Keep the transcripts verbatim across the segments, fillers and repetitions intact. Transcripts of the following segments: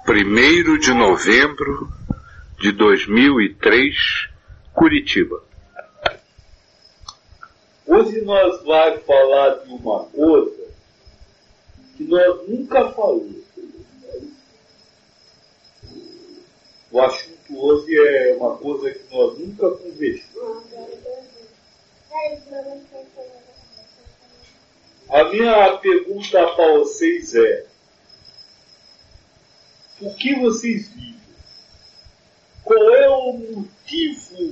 primeiro de novembro de dois mil e três, Curitiba. Hoje nós vamos falar de uma coisa que nós nunca falamos. O assunto hoje é uma coisa que nós nunca conversamos. A minha pergunta para vocês é: por que vocês vivem? Qual é o motivo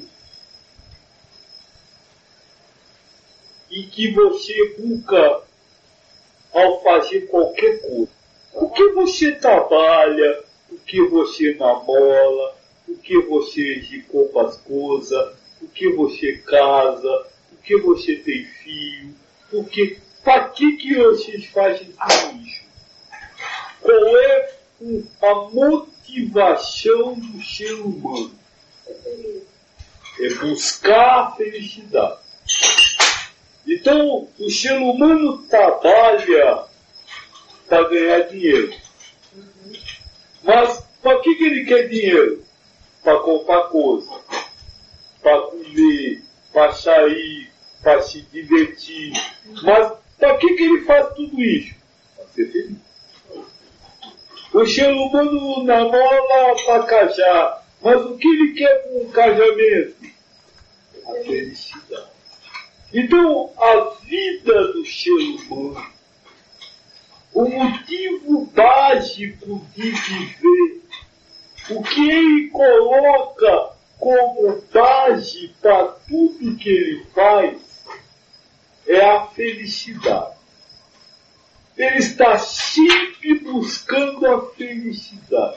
em que você busca ao fazer qualquer coisa? Por que você trabalha? Por que você namora? Por que você compra as coisas? Por que você casa? Por que você tem filho? Por que, para que, que vocês fazem tudo isso? Qual é a motivação do ser humano? É buscar a felicidade. Então, o ser humano trabalha para ganhar dinheiro. Mas para que, que ele quer dinheiro? Para comprar coisa, para comer, para sair, para se divertir. Mas para que, que ele faz tudo isso? Para ser feliz. O ser humano namora para casar, mas o que ele quer com o casamento? A felicidade. Então, a vida do ser humano, o motivo básico de viver, o que ele coloca como base para tudo que ele faz, é a felicidade. Ele está sempre buscando a felicidade.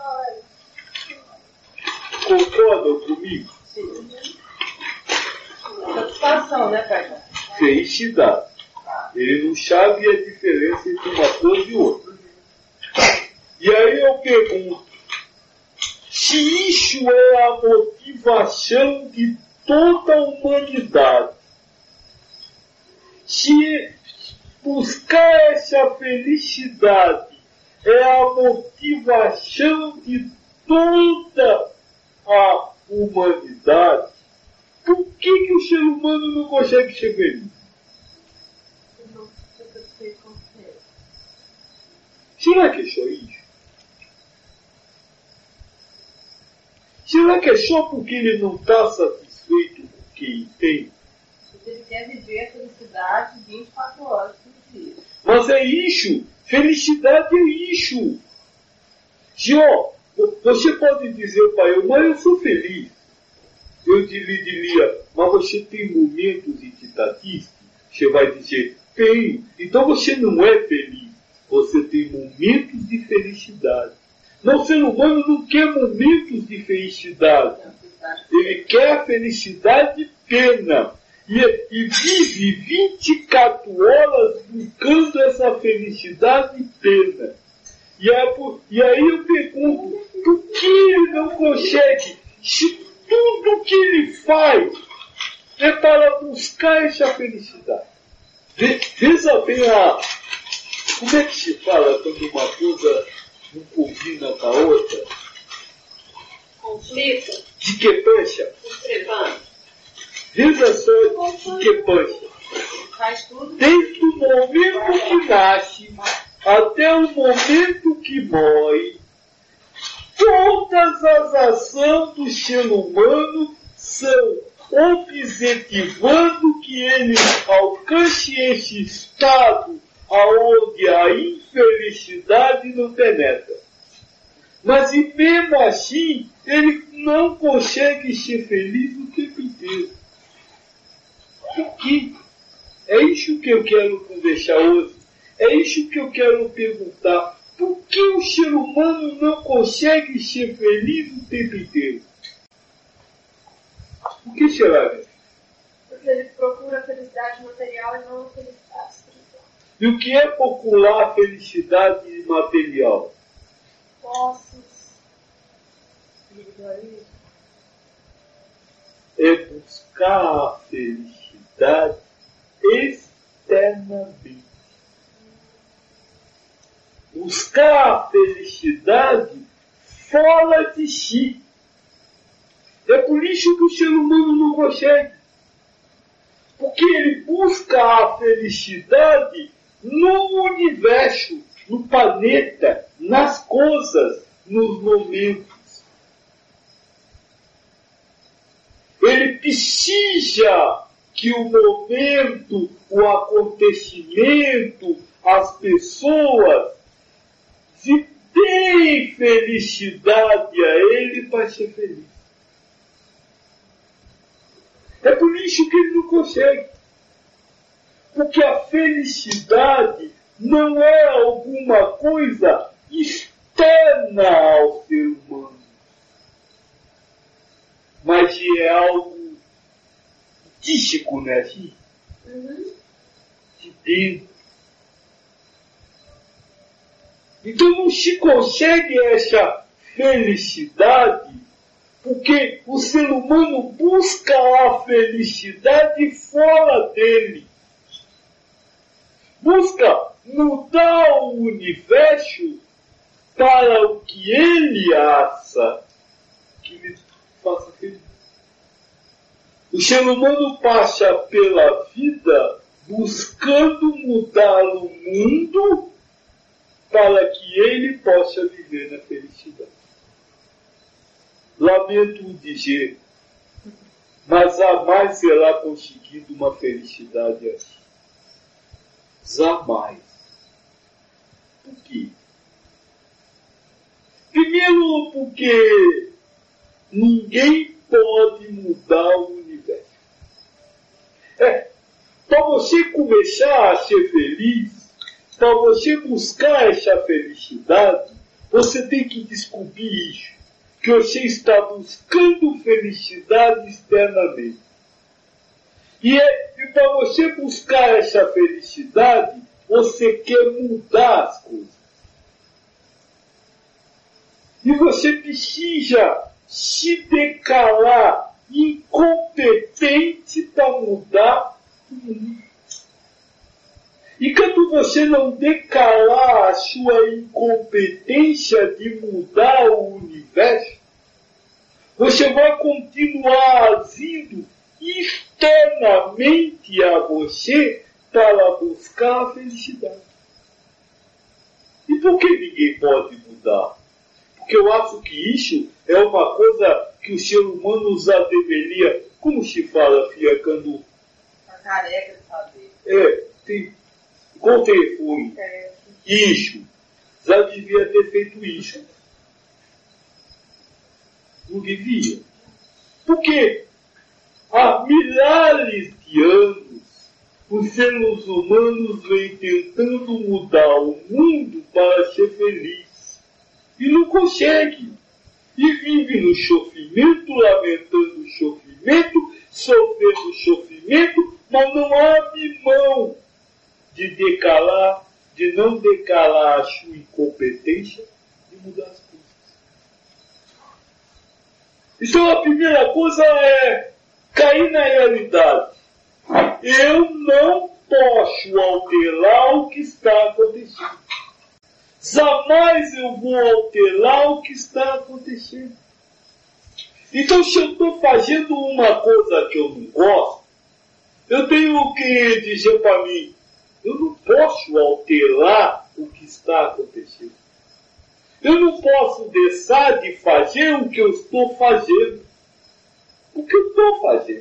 Concordam comigo? Sim. Satisfação, né, pai? Felicidade. Ele não sabe a diferença entre uma coisa e outra. E aí eu pergunto, se isso é a motivação de toda a humanidade, se buscar essa felicidade é a motivação de toda a humanidade, por que, que o ser humano não consegue ser feliz? Será que é só isso? Será que é só porque ele não está satisfeito com o que ele tem? Ele quer viver a felicidade vinte e quatro horas por dia. Mas é isso. Felicidade é isso. Se, ó, você pode dizer para eu, mas eu sou feliz. Eu lhe diria, mas você tem momentos em que está triste? Você vai dizer, tenho. Então você não é feliz. Você tem momentos de felicidade. Mas o ser humano não quer momentos de felicidade. Ele quer a felicidade plena. E, e vive vinte e quatro horas buscando essa felicidade plena. E, é por, e aí eu pergunto, por que ele não consegue? Se tudo que ele faz é para buscar essa felicidade. Veja bem a... Como é que se fala quando uma coisa não combina com a outra? Conflito. De que pancha? Discrepante. Veja só de que pancha. Faz tudo. Desde o momento que nasce até o momento que morre, todas as ações do ser humano são objetivando que ele alcance esse estado aonde a infelicidade não penetra. Mas e mesmo assim, ele não consegue ser feliz o tempo inteiro. Por quê? É isso que eu quero conversar hoje. É isso que eu quero perguntar. Por que o ser humano não consegue ser feliz o tempo inteiro? Por que será, né? Porque ele procura a felicidade material e não a felicidade espiritual. E o que é procurar a felicidade material? Posses, individualismo. É buscar a felicidade externamente. Buscar a felicidade fora de si. É por isso que o ser humano não consegue. Porque ele busca a felicidade no universo, no planeta, nas coisas, nos momentos. Ele precisa que o momento, o acontecimento, as pessoas se deem felicidade a ele para ser feliz. É por isso que ele não consegue. Porque a felicidade não é alguma coisa externa ao ser humano, mas é algo intrínseco, né? Assim, Uhum. de dentro. Então não se consegue essa felicidade porque o ser humano busca a felicidade fora dele. Busca mudar o universo para o que ele acha que lhe faça feliz. O ser humano passa pela vida buscando mudar o mundo para que ele possa viver na felicidade. Lamento dizer, mas jamais será conseguido uma felicidade assim. Jamais. Por quê? Primeiro, porque ninguém pode mudar o universo. É, para você começar a ser feliz, para você buscar essa felicidade, você tem que descobrir isso. Que você está buscando felicidade externamente. E, é, e para você buscar essa felicidade, você quer mudar as coisas. E você precisa se declarar incompetente para mudar o mundo. E quando você não declarar a sua incompetência de mudar o universo, você vai continuar agindo externamente a você para buscar a felicidade. E por que ninguém pode mudar? Porque eu acho que isso é uma coisa que o ser humano já deveria, como se fala, filha, quando... A careca de saber. É, tem... Com o telefone. É. Isso. Já devia ter feito isso. Não devia. Porque há milhares de anos os seres humanos vêm tentando mudar o mundo para ser feliz. E não conseguem. E vivem no sofrimento, lamentando o sofrimento, sofrendo o sofrimento, mas não abrem mão de declarar, de não declarar a sua incompetência de mudar as coisas. Então a primeira coisa é cair na realidade. Eu não posso alterar o que está acontecendo. Jamais eu vou alterar o que está acontecendo. Então se eu estou fazendo uma coisa que eu não gosto, eu tenho que dizer para mim, eu não posso alterar o que está acontecendo. Eu não posso deixar de fazer o que eu estou fazendo. O que eu estou fazendo.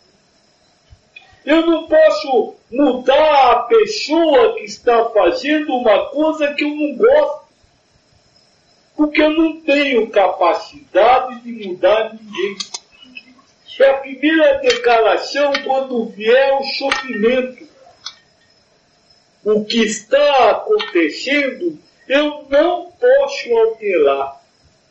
Eu não posso mudar a pessoa que está fazendo uma coisa que eu não gosto. Porque eu não tenho capacidade de mudar ninguém. É a primeira declaração quando vier o sofrimento. O que está acontecendo, eu não posso alterar.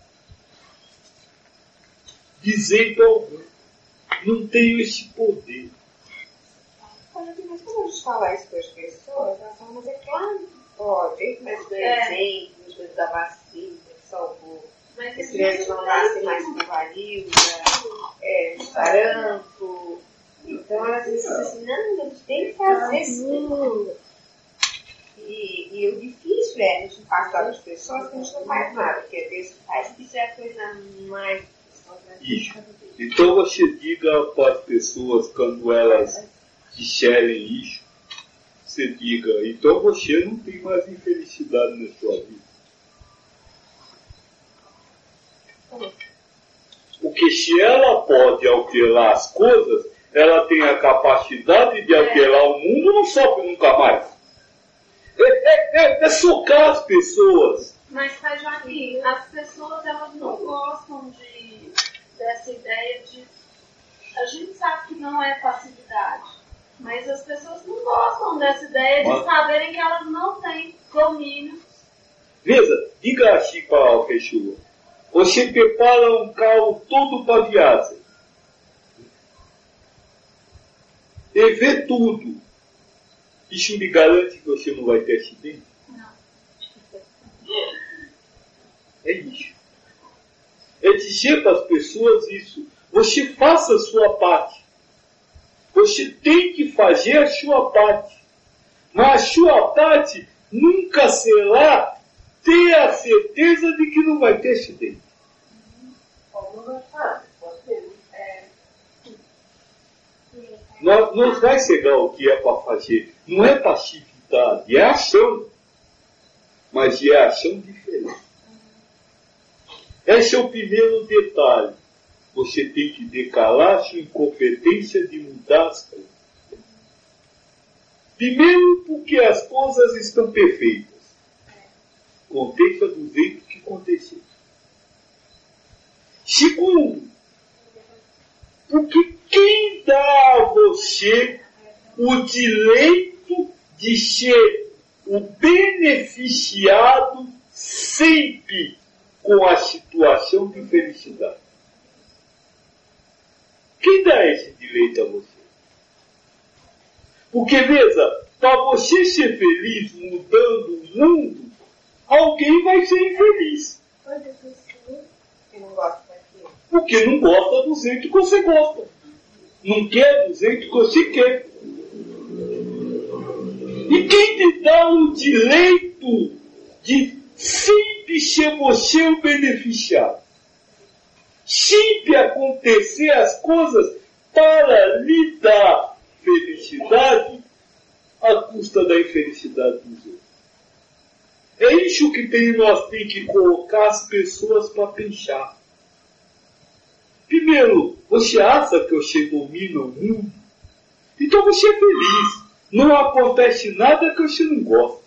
De jeito algum. Não tenho esse poder. Mas quando a gente fala isso para as pessoas, elas falam, mas é claro que pode. Mas do exemplo, da vacina, que salvou. As crianças não nascem mais com varíola, é, sarampo. Então elas dizem assim, não, a gente tem que fazer sim. E, e o difícil tiver a gente afastar das pessoas, a gente não faz nada, porque Deus faz. Isso é a coisa mais... Isso. Então você diga para as pessoas, quando elas disserem isso, você diga, então você não tem mais infelicidade na sua vida. Porque se ela pode alterar as coisas, ela tem a capacidade de alterar o mundo, não sofre nunca mais. É, é, é, é socar as pessoas. Mas, Pai Joaquim, as pessoas elas não gostam de, dessa ideia de... A gente sabe que não é passividade, mas as pessoas não gostam dessa ideia de mas... saberem que elas não têm domínio. Veja, diga assim para a pessoa. Você prepara um carro todo para viagem. E vê tudo. Isso lhe garante que você não vai ter acidente? Não. É isso. É dizer para as pessoas isso. Você faça a sua parte. Você tem que fazer a sua parte. Mas a sua parte nunca será ter a certeza de que não vai ter acidente. Nós, nós vai cegar o que é para fazer. Não é passividade, é ação. Mas é ação diferente. Esse é o primeiro detalhe. Você tem que decalar sua incompetência de mudar as coisas. Primeiro, porque as coisas estão perfeitas. Aconteça do jeito que aconteceu. Segundo, porque quem dá a você o direito de ser o beneficiado sempre com a situação de felicidade? Quem dá esse direito a você? Porque, veja, para você ser feliz mudando o mundo, alguém vai ser infeliz. Porque não gosta do jeito que você gosta. Não quer do jeito que você quer. E quem te dá o direito de sempre ser você o beneficiado? Sempre acontecer as coisas para lhe dar felicidade à custa da infelicidade dos outros. É isso que tem, nós temos que colocar as pessoas para pensar. Primeiro, você acha que você domina o mundo? Então você é feliz. Não acontece nada que você não gosta.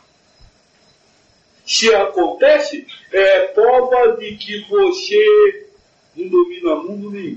Se acontece, é prova de que você não domina mundo nenhum.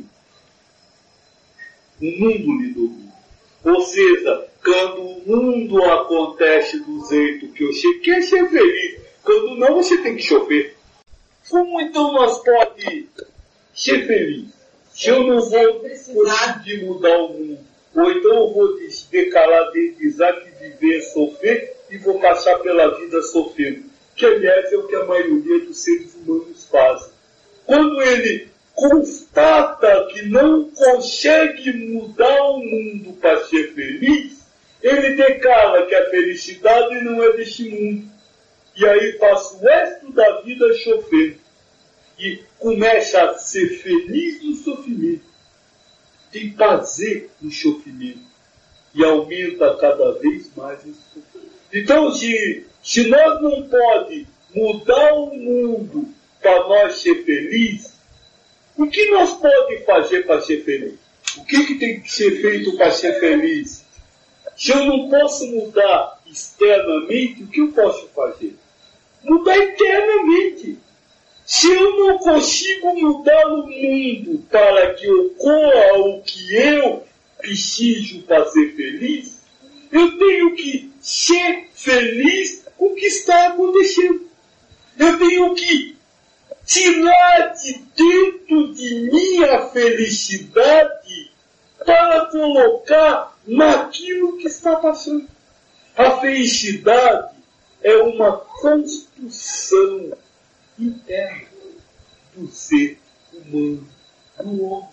O mundo lhe domina. Ou seja, quando o mundo acontece do jeito que você quer ser feliz, quando não, você tem que chover. Como então nós podemos ser felizes? Se eu não vou conseguir mudar o mundo, ou então eu vou decalar, deslizar, que viver é sofrer e vou passar pela vida sofrendo. Que, aliás, é o que a maioria dos seres humanos fazem. Quando ele constata que não consegue mudar o mundo para ser feliz, ele declara que a felicidade não é deste mundo. E aí passa o resto da vida sofrendo. E começa a ser feliz no sofrimento. Tem prazer no sofrimento. E aumenta cada vez mais esse sofrimento. Então, se, se nós não podemos mudar o mundo para nós ser felizes, o que nós podemos fazer para ser feliz? O que, que tem que ser feito para ser feliz? Se eu não posso mudar externamente, o que eu posso fazer? Mudar internamente. Se eu não consigo mudar o mundo para que ocorra o que eu preciso para ser feliz, eu tenho que ser feliz com o que está acontecendo. Eu tenho que tirar de dentro de mim a felicidade para colocar naquilo que está passando. A felicidade é uma construção interna do ser humano, do homem.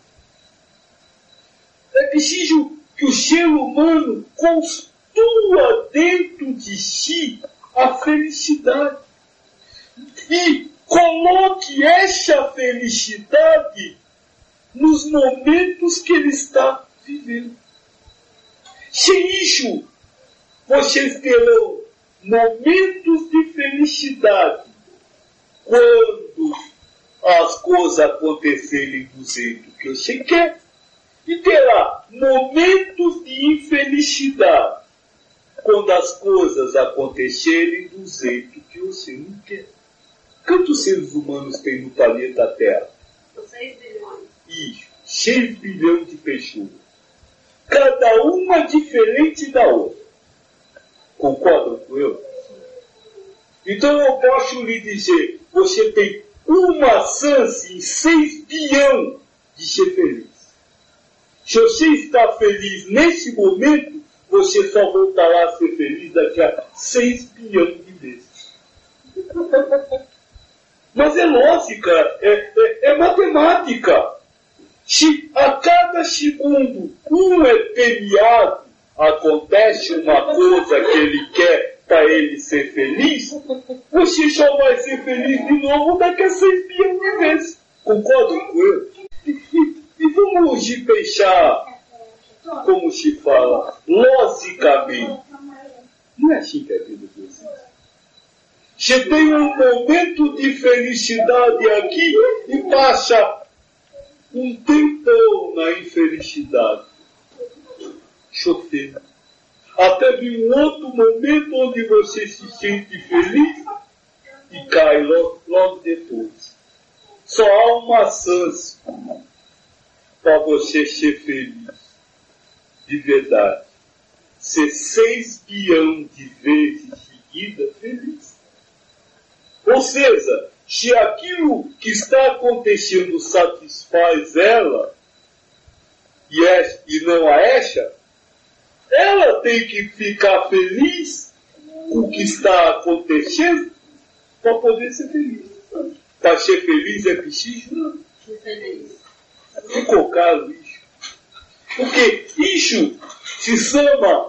É preciso que o ser humano construa dentro de si a felicidade. E coloque essa felicidade nos momentos que ele está vivendo. Sem isso, vocês terão momentos de felicidade quando as coisas acontecerem do jeito que você quer, e terá momentos de infelicidade quando as coisas acontecerem do jeito que você não quer. Quantos seres humanos tem no planeta Terra? seis bilhões. Isso, seis bilhões de pessoas. Cada uma diferente da outra. Concordam com eu? Então eu posso lhe dizer, você tem uma chance em seis bilhões de ser feliz. Se você está feliz nesse momento, você só voltará a ser feliz daqui a seis bilhões de vezes. Mas é lógica, é, é, é matemática. Se a cada segundo um é premiado, acontece uma coisa que ele quer para ele ser feliz, você só vai ser feliz de novo daqui a seis bilhões de vezes. Concordam com eu? E, e, e vamos pensar, como se fala, logicamente. Não é assim que é a vida de vocês. Você tem um momento de felicidade aqui e passa um tempão na infelicidade, sofrendo. Até vir um outro momento onde você se sente feliz e cai logo, logo depois. Só há uma chance para você ser feliz, de verdade. Ser seis bilhões de vezes seguida feliz. Ou seja, se aquilo que está acontecendo satisfaz ela, e, é, e não a essa, ela tem que ficar feliz com o que está acontecendo para poder ser feliz. Para ser feliz é preciso? Não. Ser feliz. Ficou claro isso? Porque isso se chama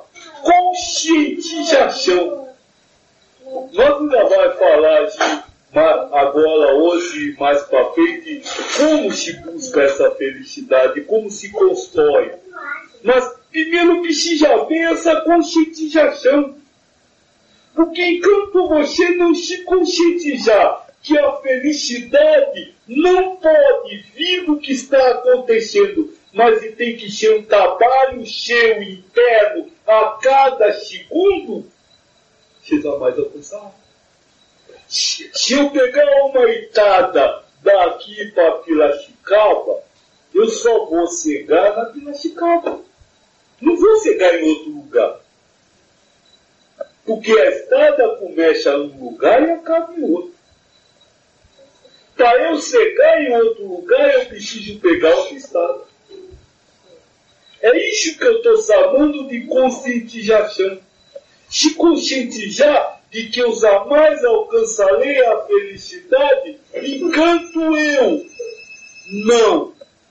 conscientização. Nós ainda vamos falar de, agora, hoje, mais para frente, como se busca essa felicidade, como se constrói. Mas primeiro precisa haver essa conscientização. Porque enquanto você não se conscientizar que a felicidade não pode vir do que está acontecendo, mas tem que ser um trabalho seu interno a cada segundo, você jamais alcançar. Se eu pegar uma estrada daqui para Piracicaba, eu só vou chegar na Piracicaba. Não vou chegar em outro lugar. Porque a estrada começa num lugar e acaba em outro. Para eu chegar em outro lugar, eu preciso pegar outra estrada. É isso que eu estou chamando de conscientização. Se conscientizar de que eu jamais alcançarei a felicidade enquanto eu não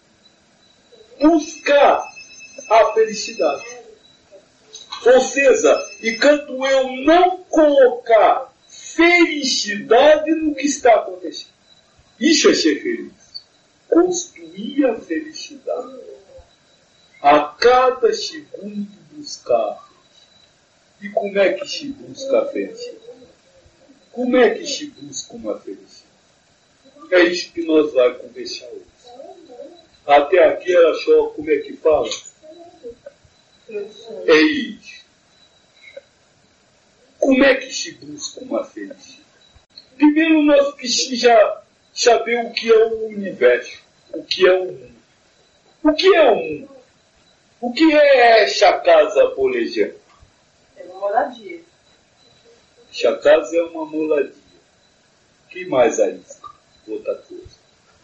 buscar a felicidade. Ou seja, enquanto eu não colocar felicidade no que está acontecendo. Isso é ser feliz. Construir a felicidade. A cada segundo buscar. E como é que se busca a felicidade? Como é que se busca uma felicidade? É isso que nós vamos conversar hoje. Até aqui era só, como é que fala? É isso. Como é que se busca uma felicidade? Primeiro nós precisamos saber o que é o universo, o que é o mundo. O que é o mundo? O que é essa casa, por exemplo? É uma moradia. Essa casa é uma moradia. O que mais aí? Outra coisa.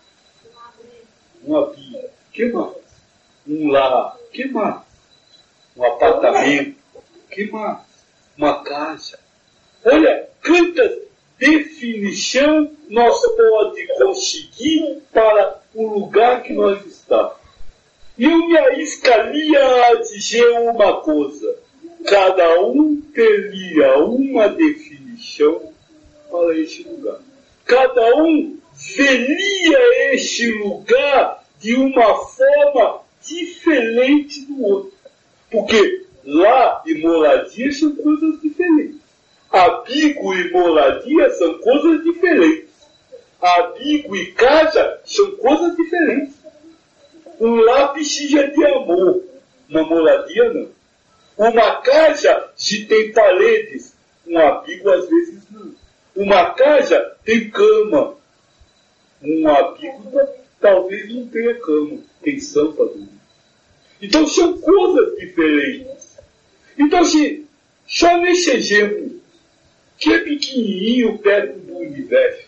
Um abrigo. O que mais? Um lar. O que mais? Um apartamento. O que mais? Uma casa. Olha, quantas definições nós podemos conseguir para o lugar que nós estamos. E eu me arriscaria a dizer uma coisa. Cada um teria uma definição chão para este lugar. Cada um veria este lugar de uma forma diferente do outro. Porque lá e moradia são coisas diferentes. Abrigo e moradia são coisas diferentes. Abrigo e casa são coisas diferentes. Um lar precisa de amor, uma moradia não. Uma casa se tem paredes, um abrigo às vezes não. Uma casa tem cama, um abrigo talvez não tenha cama, tem sampa do mundo. Então são coisas diferentes. Então, se, só nesse exemplo, que é pequenininho perto do universo,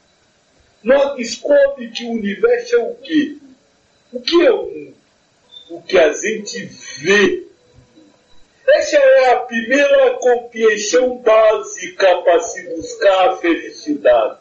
nós descobrimos que o universo é o quê? O que é o mundo? O que a gente vê. Essa é a primeira compreensão básica para se buscar a felicidade.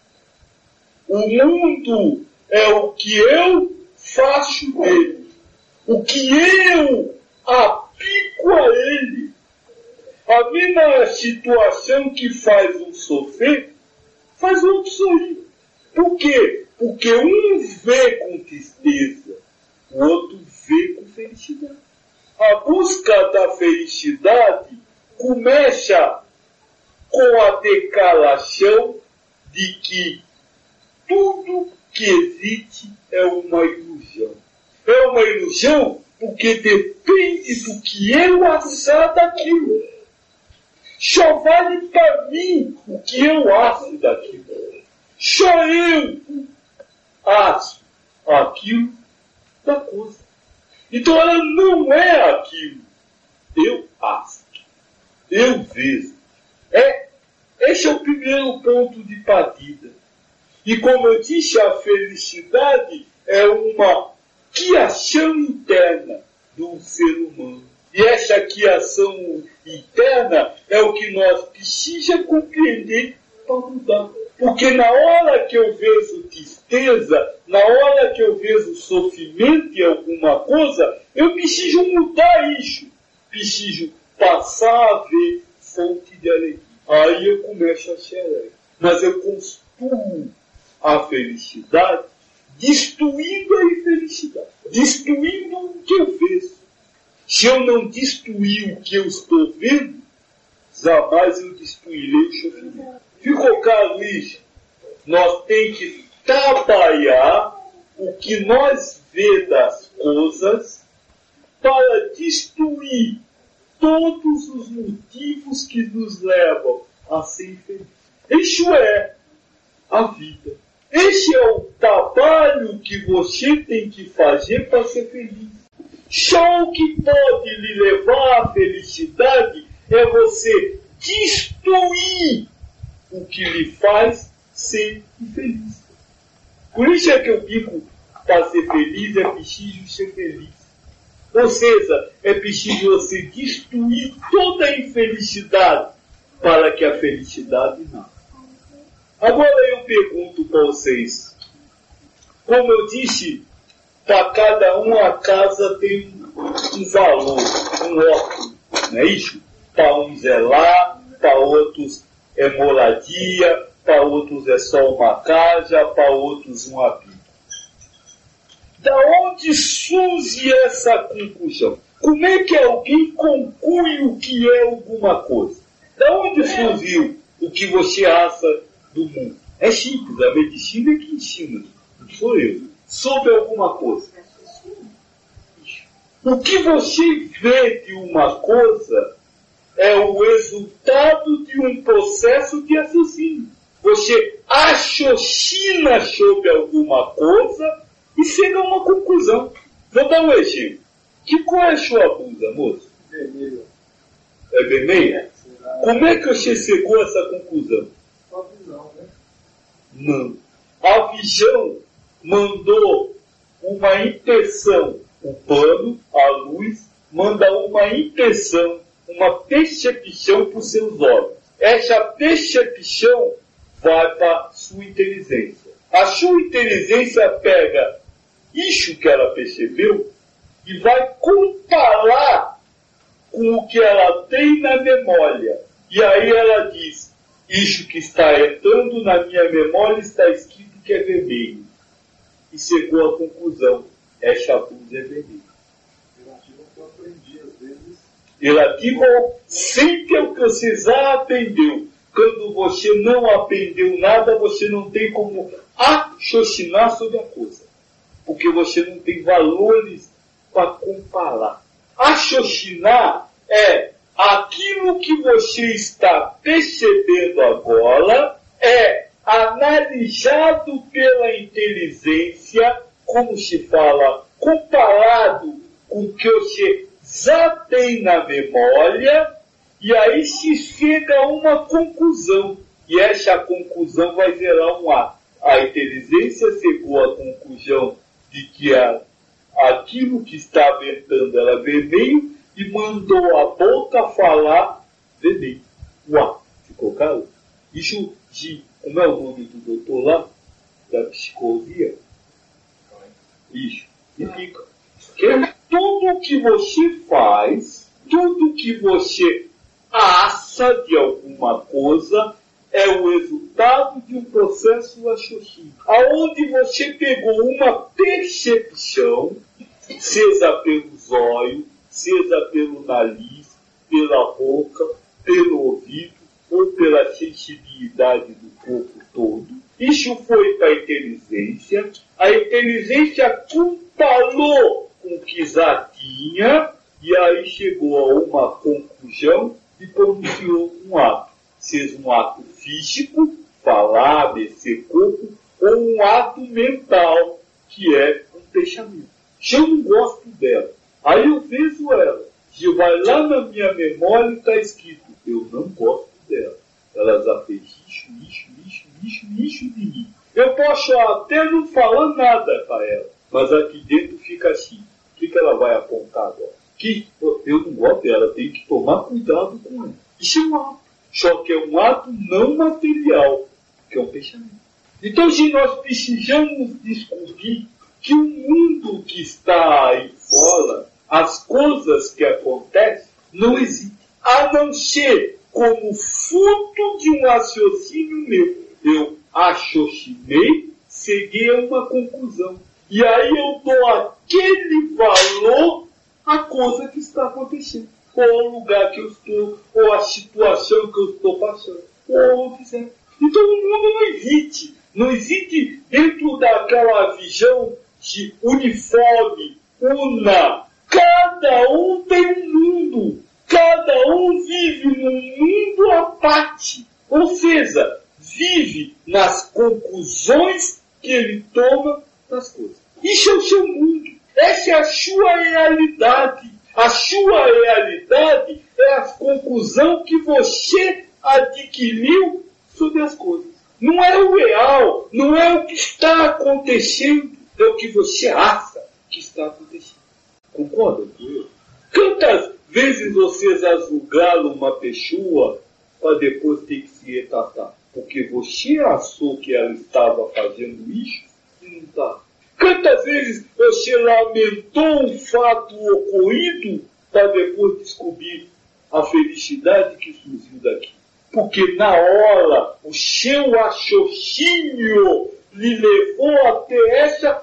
O mundo é o que eu faço dele. O que eu aplico a ele. A mesma situação que faz um sofrer, faz outro sorrir. Por quê? Porque um vê com tristeza, o outro vê com felicidade. A busca da felicidade começa com a declaração de que tudo que existe é uma ilusão. É uma ilusão porque depende do que eu achar daquilo. Só vale para mim o que eu acho daquilo. Só eu acho aquilo da coisa. Então ela não é aquilo. Eu acho. Eu vejo. É, esse é o primeiro ponto de partida. E como eu disse, a felicidade é uma criação interna do ser humano. E essa criação interna é o que nós precisamos compreender para mudar. Porque na hora que eu vejo tristeza, na hora que eu vejo sofrimento em alguma coisa, eu preciso mudar isso. Preciso passar a ver fonte de alegria. Aí eu começo a ser alegre. Mas eu construo a felicidade destruindo a infelicidade. Destruindo o que eu vejo. Se eu não destruir o que eu estou vendo, jamais eu destruirei o sofrimento. Ficou claro isso? Nós temos que trabalhar o que nós vemos das coisas para destruir todos os motivos que nos levam a ser infelizes. Isso é a vida. Esse é o trabalho que você tem que fazer para ser feliz. Só o que pode lhe levar à felicidade é você destruir o que lhe faz ser infeliz. Por isso é que eu digo, para ser feliz é preciso ser feliz. Ou seja, é preciso você destruir toda a infelicidade para que a felicidade nasça. Agora eu pergunto para vocês, como eu disse, para cada um a casa tem um valor, um óculos, não é isso? Para uns é lar, para outros é moradia, para outros é só uma casa, para outros um abrigo. Da onde surge essa conclusão? Como é que alguém conclui o que é alguma coisa? Da onde surgiu o que você acha do mundo? É simples, a medicina é que ensina, não sou eu. Sobre alguma coisa. O que você vê de uma coisa é o resultado de um processo de raciocínio. Você raciocina sobre alguma coisa e chega a uma conclusão. Vou dar um exemplo. Que cor é a sua blusa, moço? Vermelho. É vermelha? Como é que você chegou a essa conclusão? Só visão, né? Não. A visão mandou uma intenção. O pano, a luz, manda uma intenção, uma percepção para os seus olhos. Essa percepção vai para a sua inteligência. A sua inteligência pega isso que ela percebeu e vai comparar com o que ela tem na memória. E aí ela diz, Isso que está entrando na minha memória está escrito que é vermelho. E chegou à conclusão, é chabuz é vermelho. Relativo ao que eu aprendi, às vezes. Relativo sempre ao que você já aprendeu. Quando você não aprendeu nada, você não tem como raciocinar sobre a coisa. Porque você não tem valores para comparar. Raciocinar é aquilo que você está percebendo agora, é analisado pela inteligência, como se fala, comparado com o que você já tem na memória, e aí se chega a uma conclusão. E essa conclusão vai gerar um ato. A inteligência chegou à conclusão de que a, aquilo que está ventando era vermelho e mandou a boca falar vermelho. Uau, ficou claro? Isso de, como é o nome do doutor lá? Da psicologia? Isso. E fica. Que tudo que você faz, tudo que você acha de alguma coisa, é o resultado de um processo raciocínio. Aonde você pegou uma percepção, seja pelos olhos, seja pelo nariz, pela boca, pelo ouvido, ou pela sensibilidade do corpo todo. Isso foi para a inteligência. A inteligência comparou com o que já tinha, e aí chegou a uma conclusão e pronunciou um ato. Seja um ato físico, falar, mexer corpo, ou um ato mental, que é um pensamento. Se eu não gosto dela, aí eu vejo ela. Se vai lá na minha memória e está escrito, eu não gosto dela. Ela já fez isso, isso, isso, isso, isso de mim. Eu posso até não falar nada para ela, mas aqui dentro fica assim. O que, que ela vai apontar agora? Que eu não gosto dela, tenho que tomar cuidado com ela. Isso é um ato. Só que é um ato não material, que é um pensamento. Então, se nós precisamos descobrir que o mundo que está aí fora, as coisas que acontecem, não existem. A não ser como fruto de um raciocínio meu. Eu raciocinei, cheguei a uma conclusão. E aí eu dou aquele valor à coisa que está acontecendo. Ou o lugar que eu estou, ou a situação que eu estou passando, ou o que seja. Então o mundo não existe. Não existe dentro daquela visão de uniforme, una. Cada um tem um mundo. Cada um vive num mundo à parte. Ou seja, vive nas conclusões que ele toma das coisas. Isso é o seu mundo. Essa é a sua realidade. A sua realidade é a conclusão que você adquiriu sobre as coisas. Não é o real, não é o que está acontecendo, é o que você acha que está acontecendo. Concorda com eu? Quantas vezes vocês já julgaram uma pessoa para depois ter que se retratar? Porque você achou que ela estava fazendo isso e não está. Quantas vezes você lamentou um fato ocorrido para depois descobrir a felicidade que surgiu daqui? Porque na hora o seu raciocínio lhe levou a ter essa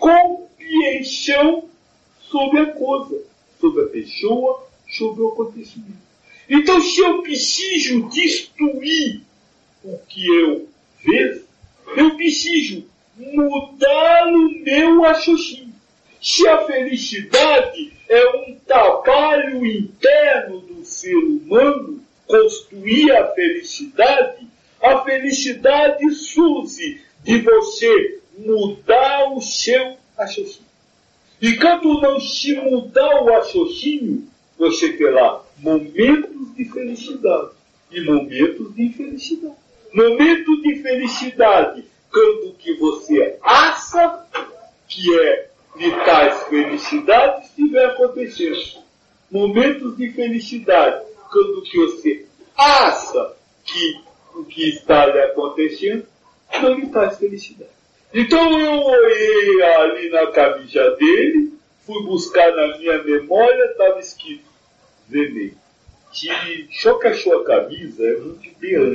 compreensão sobre a coisa, sobre a pessoa, sobre o acontecimento. Então, se eu preciso destruir o que eu vejo, eu preciso mudar o meu raciocínio. Se a felicidade é um trabalho interno do ser humano, construir a felicidade, a felicidade surge de você mudar o seu raciocínio. E quando não se mudar o raciocínio, você terá momentos de felicidade e momentos de infelicidade. Momentos de felicidade quando que você acha que é de tais felicidades estiver acontecendo. Momentos de felicidade quando que você acha que o que está lhe acontecendo não lhe traz felicidade. Então eu olhei ali na camisa dele, fui buscar na minha memória, estava escrito vermelho. Que só que a sua camisa é muito berrante.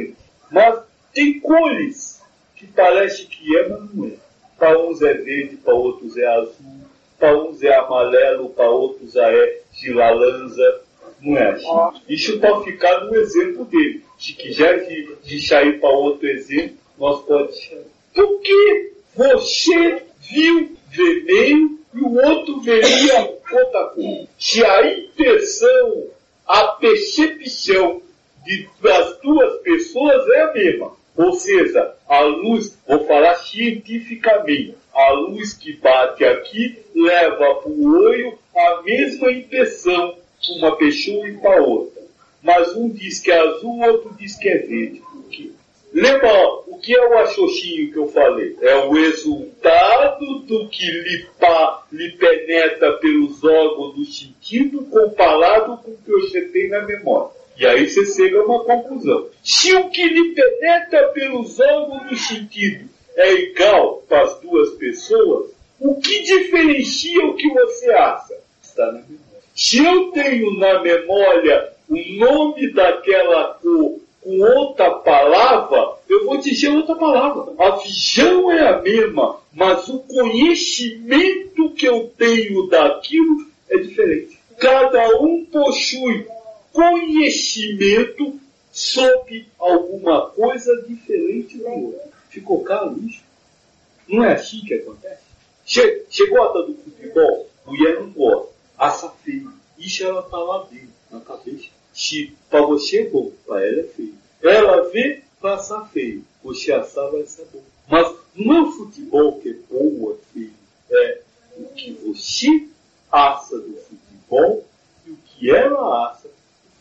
Mas tem cores que parece que é, mas não é. Para uns é verde, para outros é azul, para uns é amarelo, para outros é de laranja. Não é assim. Isso pode ficar no exemplo dele. Se quiser de, de sair para outro exemplo, nós podemos chamar. Por que você viu vermelho e o outro veria outra cor? Se a impressão, a percepção de, das duas pessoas é a mesma. Ou seja, a luz, vou falar cientificamente, a luz que bate aqui leva para o olho a mesma impressão para uma pessoa e para outra. Mas um diz que é azul, o outro diz que é verde. Por quê? Lembra o que é o raciocínio que eu falei? É o resultado do que lhe, pa, lhe penetra pelos órgãos do sentido comparado com o que você tem na memória. E aí você chega a uma conclusão. Se o que lhe penetra pelos órgãos do sentido é igual para as duas pessoas, o que diferencia o que você acha? Está na memória. Se eu tenho na memória o nome daquela cor com outra palavra, eu vou dizer outra palavra. A visão é a mesma, mas o conhecimento que eu tenho daquilo é diferente. Cada um possui conhecimento sobre alguma coisa diferente da outra. Ficou claro isso? Não é assim que acontece? Você, você gosta do futebol? Mulher não gosta. Acha feio. Isso ela está lá dentro, na cabeça. Se para você é bom, para ela é feio. Ela vê para achar feio. Você achar vai ser bom. Mas não é o futebol que é bom ou é feio. É o que você acha do futebol e o que ela acha.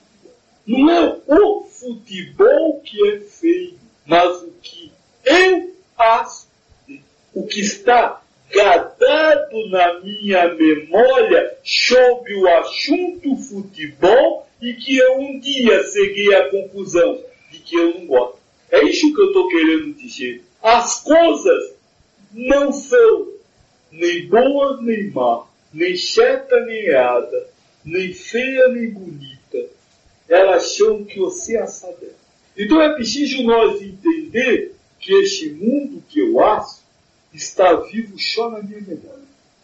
Não é o futebol que é feio, mas o que eu acho, o que está guardado na minha memória sobre o assunto futebol e que eu um dia cheguei à conclusão de que eu não gosto. É isso que eu estou querendo dizer. As coisas não são nem boas nem más, nem certa nem errada, nem feia nem bonita. Elas são o que você acha dela. Então é preciso nós entender que este mundo que eu acho está vivo só na minha memória.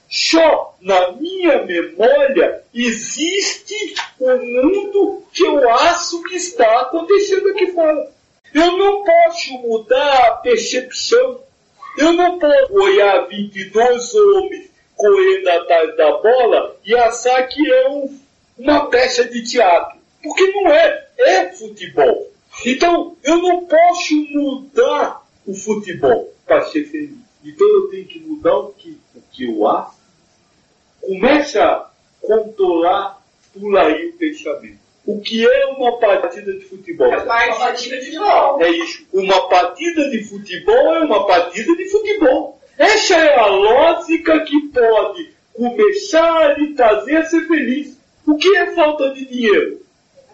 Só na minha memória existe o mundo que eu acho que está acontecendo aqui fora. Eu não posso mudar a percepção. Eu não posso olhar vinte e dois homens correndo atrás da bola e achar que é um, uma peça de teatro. Porque não é, é futebol. Então, eu não posso mudar o futebol para ser feliz. Então, eu tenho que mudar o que, o que eu acho. Comece a controlar por aí o pensamento. O que é uma partida de futebol? É uma partida de futebol. É isso. Uma partida de futebol é uma partida de futebol. Essa é a lógica que pode começar a lhe trazer a ser feliz. O que é falta de dinheiro?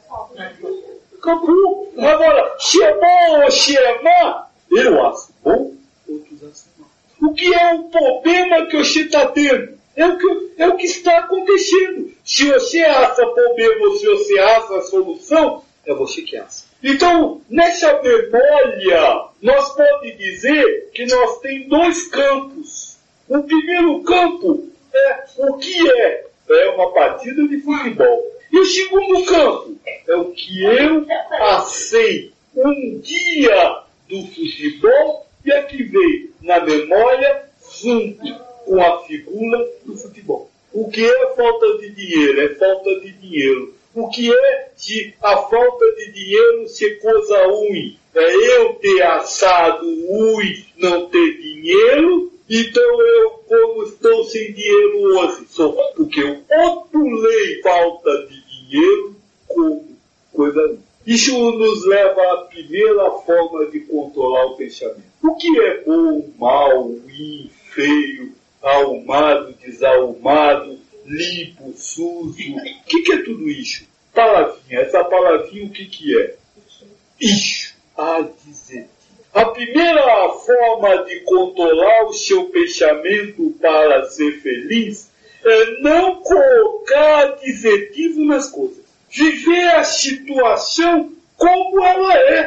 Acabou. Agora, se é bom ou se é má, eu acho bom, outros acham má. O que é o problema que você está tendo? É o, que, é o que está acontecendo. Se você acha problema ou se você acha a solução, é você que acha. Então, nessa memória, nós podemos dizer que nós temos dois campos. O primeiro campo é o que é. É uma partida de futebol. E o segundo campo é o que eu aceito um dia do futebol e aqui veio na memória junto com a figura do futebol. O que é falta de dinheiro? É falta de dinheiro. O que é de a falta de dinheiro ser coisa ruim? É eu ter achado ruim não ter dinheiro, então eu, como estou sem dinheiro hoje, só porque eu opulei falta de dinheiro como coisa ruim. Isso nos leva à primeira forma de controlar o pensamento. O que é bom, mal, ruim, feio, arrumado, desarrumado, limpo, sujo? O que, que é tudo isso? Palavrinha. Essa palavrinha o que, que é? Isso. Adjetivo. A primeira forma de controlar o seu pensamento para ser feliz é não colocar adjetivo nas coisas. Viver a situação como ela é.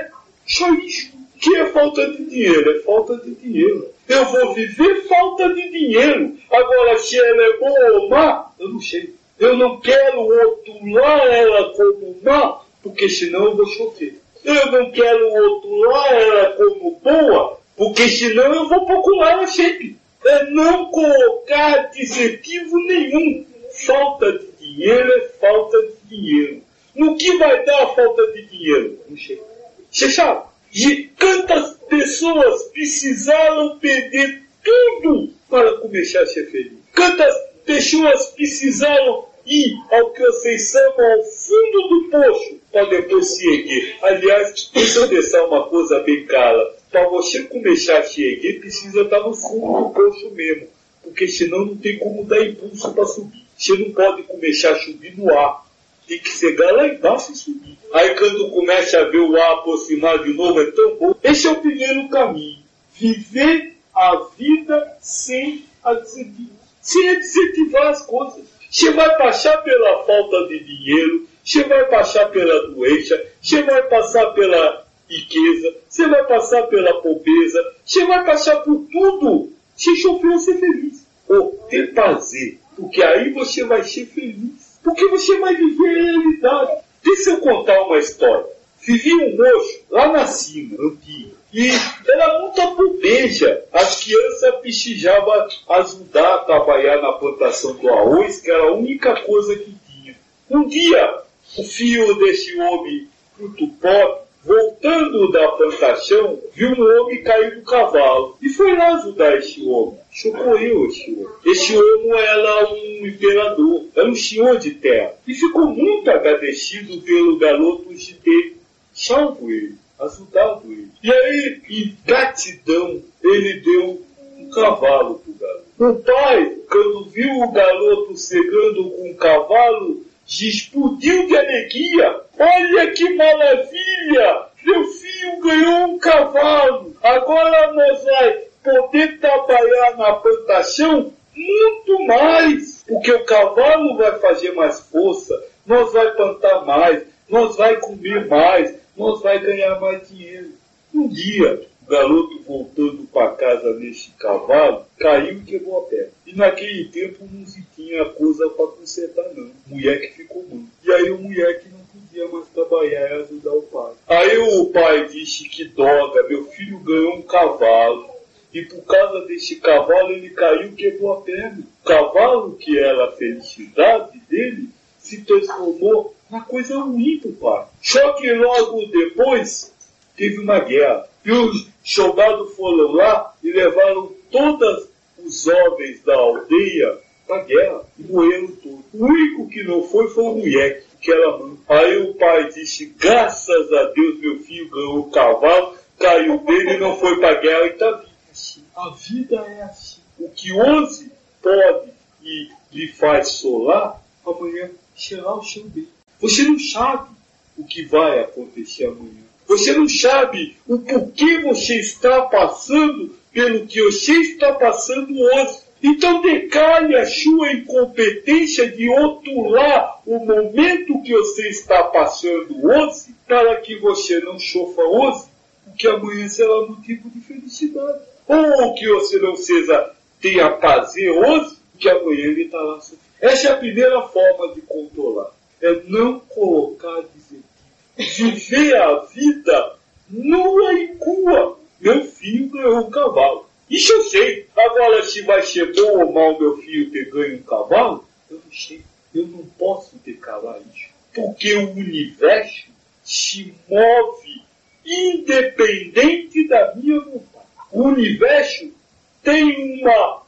Só isso. O que é falta de dinheiro? É falta de dinheiro. Eu vou viver falta de dinheiro. Agora, se ela é boa ou má, eu não sei. Eu não quero rotular ela como má, porque senão eu vou chover. Eu não quero rotular ela como boa, porque senão eu vou procurar a shape. É não colocar adjetivo nenhum. Falta de dinheiro é falta de dinheiro. No que vai dar a falta de dinheiro? Não sei. Você sabe? E quantas pessoas precisaram perder tudo para começar a ser feliz? Quantas pessoas precisaram ir ao que vocês chamam ao fundo do poço para depois se erguer? Aliás, deixa eu deixar uma coisa bem clara. Para você começar a se erguer, precisa estar no fundo do poço mesmo. Porque senão não tem como dar impulso para subir. Você não pode começar a subir no ar. Tem que chegar lá embaixo e subir. Aí quando começa a ver o ar aproximar de novo, é tão bom. Esse é o primeiro caminho. Viver a vida sem adjetivos. Sem adjetivar as coisas. Você vai passar pela falta de dinheiro, você vai passar pela doença, você vai passar pela riqueza, você vai passar pela pobreza, você vai passar por tudo. Se chover, ser feliz. Ou ter prazer. Porque aí você vai ser feliz. Porque você vai viver a realidade. Deixa eu contar uma história. Vivia um moço lá na cima, antigo. E era muita pobreza. As crianças precisavam ajudar a trabalhar na plantação do arroz, que era a única coisa que tinha. Um dia, o filho desse homem muito pobre, voltando da plantação, viu um homem cair do cavalo. E foi lá ajudar esse homem. Socorreu esse homem. Esse homem era um imperador, era um senhor de terra. E ficou muito agradecido pelo garoto de ter salvo ele, ajudado ele. E aí, em gratidão, ele deu um cavalo para o garoto. O pai, quando viu o garoto chegando com um cavalo, explodiu de alegria. Olha que maravilha! Meu filho ganhou um cavalo. Agora nós vamos poder trabalhar na plantação muito mais. Porque o cavalo vai fazer mais força. Nós vamos plantar mais. Nós vamos comer mais. Nós vamos ganhar mais dinheiro. Um dia, o garoto voltando para casa nesse cavalo, caiu e quebrou a perna. E naquele tempo não se tinha coisa para consertar, não. Mulher que ficou mãe. E aí o mulher que não podia mais trabalhar e ajudar o pai. Aí o pai disse que droga, meu filho ganhou um cavalo. E por causa desse cavalo ele caiu e quebrou a perna. O cavalo, que era a felicidade dele, se transformou na coisa ruim pro pai. Só que logo depois teve uma guerra. E os soldados foram lá e levaram todos os jovens da aldeia para a guerra. E morreram todos. O único que não foi foi o mulher, que era mãe. Aí o pai disse, graças a Deus meu filho ganhou o cavalo, caiu dele e não foi para a guerra e está vivo. Assim, a vida é assim. O que hoje pode e lhe faz solar, amanhã será o seu bem. Você não sabe o que vai acontecer amanhã. Você não sabe o porquê você está passando pelo que você está passando hoje. Então declare a sua incompetência de rotular o momento que você está passando hoje, para que você não sofra hoje, porque amanhã será motivo de felicidade. Ou que você não seja, tenha prazer hoje, porque amanhã ele está lá sofrendo. Essa é a primeira forma de controlar. É não colocar adjetivo. Viver a vida nua e crua. Meu filho ganhou um cavalo. Isso eu sei. Agora, se vai ser bom ou mal meu filho ter ganho um cavalo, eu não sei. Eu não posso declarar isso. Porque o universo se move independente da minha vontade. O universo tem uma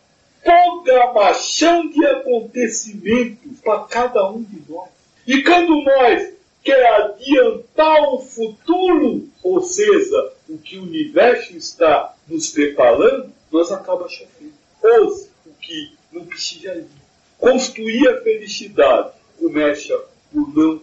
programação de acontecimentos para cada um de nós. E quando nós quer adiantar o futuro, ou seja, o que o universo está nos preparando, nós acabamos sofrendo. Hoje, o que não precisa ir. Construir a felicidade começa por não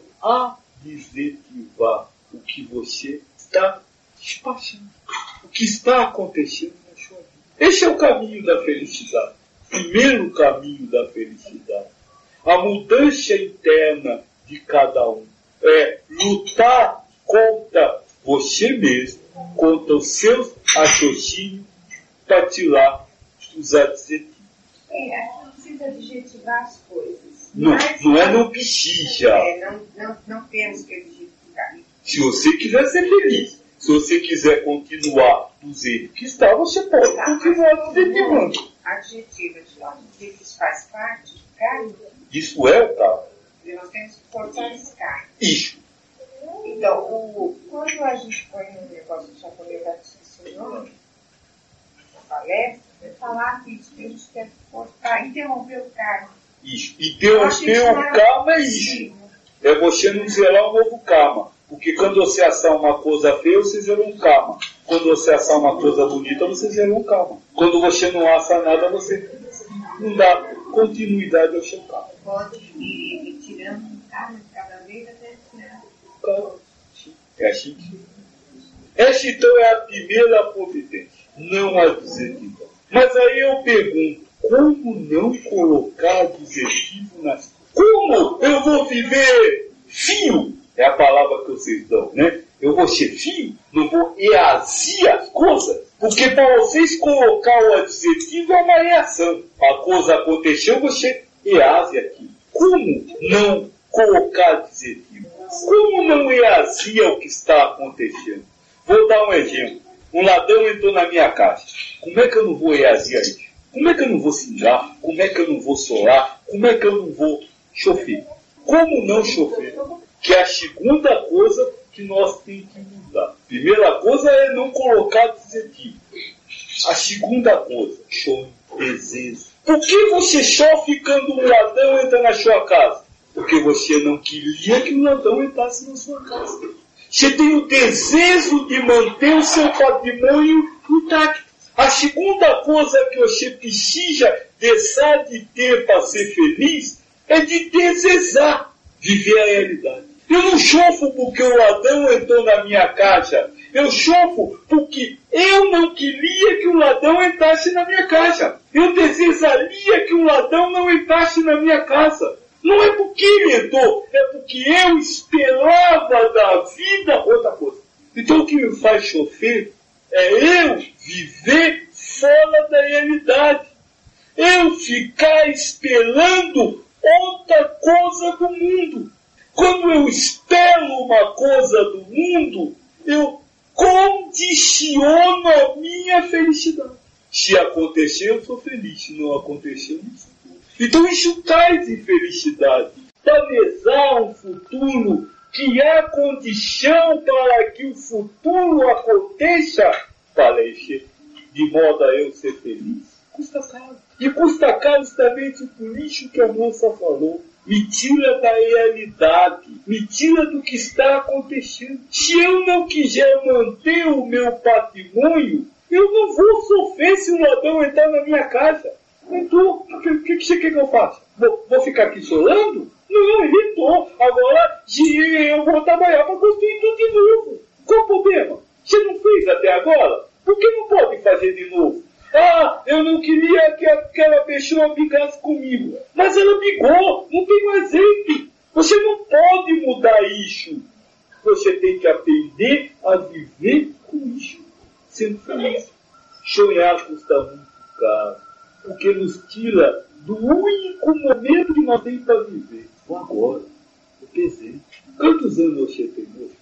adjetivar o que você está despachando, o que está acontecendo na sua vida. Esse é o caminho da felicidade. Primeiro caminho da felicidade. A mudança interna de cada um é lutar contra você mesmo, contra os seus raciocínios para tirar os adjetivos. É, a gente precisa adjetivar as coisas. Não, mas, não é não precisa. É, não, não, não temos que adjetivar. Se você quiser ser feliz, se você quiser continuar do jeito que está, você pode Tá, continuar mas adjetivando. Adjetivo, adjetivo, isso faz parte do cargo. Isso é o caso. E nós temos que cortar esse cargo. Isso. Então, o, quando a gente põe um negócio de japonês da discussão, na palestra, é falar que isso que a gente quer cortar, interromper o cargo. Isso. Interromper o karma é isso. É você não zerar um novo karma. Porque quando você assar uma coisa feia, você zerou um karma. Quando você assar uma coisa bonita, você zerou um karma. Quando você não assa nada, você não dá continuidade ao seu karma. Pode ir, ir tirando um karma de cada vez até tirar. É assim. Essa então é a primeira providência, não a adjetiva. Mas aí eu pergunto, como não colocar adjetivo nas coisas? Como eu vou viver fio? É a palavra que vocês dão, né? Eu vou ser fio, não vou eazir as coisas. Porque para vocês colocar o adjetivo é uma reação. A coisa aconteceu, você ease aqui. Como não colocar adjetivo? Como não eazia o que está acontecendo? Vou dar um exemplo. Um ladrão entrou na minha casa. Como é que eu não vou eaziar isso? Como é que eu não vou xingar? Como é que eu não vou solar? Como é que eu não vou chofer? Como não chofer? Que é a segunda coisa que nós temos que mudar. Primeira coisa é não colocar adjetivo. A segunda coisa, show, desejo. Por que você sofre quando um ladrão entra na sua casa? Porque você não queria que o ladrão entrasse na sua casa. Você tem o desejo de manter o seu patrimônio intacto. A segunda coisa que você precisa deixar de ter para ser feliz é de desejar viver a realidade. Eu não chofo porque o ladrão entrou na minha casa. Eu chofo porque eu não queria que o ladrão entrasse na minha casa. Eu desejaria que o ladrão não entrasse na minha casa. Não é porque ele entrou, é porque eu esperava da vida outra coisa. Então o que me faz chofer é eu viver fora da realidade. Eu ficar esperando outra coisa do mundo. Quando eu espero uma coisa do mundo, eu condiciono a minha felicidade. Se acontecer, eu sou feliz. Se não acontecer, eu não sou feliz. Então isso traz infelicidade. Planejar um futuro, criar condição para que o futuro aconteça, para encher, de modo a eu ser feliz, custa caro. E custa caro justamente por isso que a moça falou. Me tira da realidade, me tira do que está acontecendo. Se eu não quiser manter o meu patrimônio, eu não vou sofrer se um ladrão entrar na minha casa. Então, o que, que, que você quer que eu faça? Vou, vou ficar aqui chorando? Não, ele entrou. Agora eu vou trabalhar para construir tudo de novo. Qual o problema? Você não fez até agora? Por que não pode fazer de novo? Ah, eu não queria que aquela pessoa brigasse comigo. Mas ela brigou, não tem mais jeito. Você não pode mudar isso. Você tem que aprender a viver com isso. Sendo feliz. Sonhar custa muito caro. Porque nos tira do único momento que nós temos para viver. O agora. O presente. Quantos anos você tem hoje?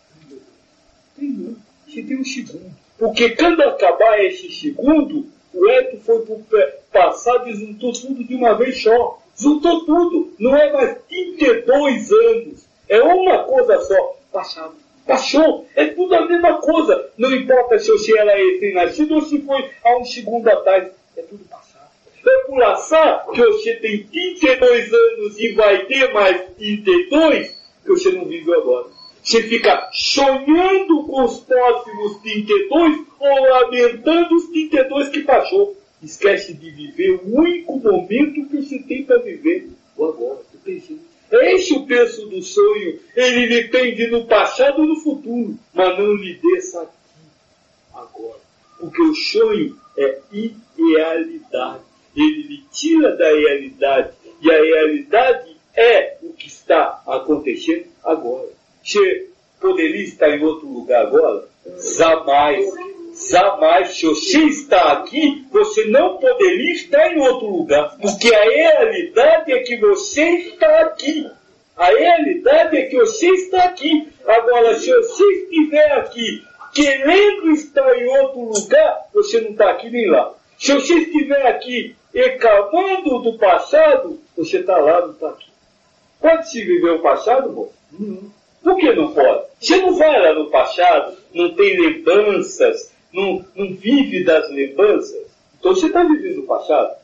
Tem não. Você tem um segundo. Porque quando acabar esse segundo, o eto foi para o passado e juntou tudo de uma vez só. Juntou tudo. Não é mais trinta e dois anos. É uma coisa só. Passado. Passou. É tudo a mesma coisa. Não importa se você era recém-nascido ou se foi há um segundo atrás. É tudo passado. É por azar que você tem trinta e dois anos e vai ter mais trinta e dois que você não vive agora. Você fica sonhando com os próximos trinta e dois ou lamentando os trinta e dois que passou. Esquece de viver o único momento que você tem para viver, o agora, o presente. É esse o preço do sonho. Ele depende no passado ou no futuro, mas não lhe desça aqui, agora. Porque o sonho é irrealidade. Ele lhe tira da realidade. E a realidade é o que está acontecendo agora. Você poderia estar em outro lugar agora? Jamais, jamais, se você está aqui, você não poderia estar em outro lugar, porque a realidade é que você está aqui. A realidade é que você está aqui. Agora, se você estiver aqui querendo estar em outro lugar, você não está aqui nem lá. Se você estiver aqui reclamando do passado, você está lá, não está aqui. Pode-se viver o passado, moço? Não. Por que não pode? Você não vai lá no passado, não tem lembranças, não, não vive das lembranças. Então você está vivendo o passado.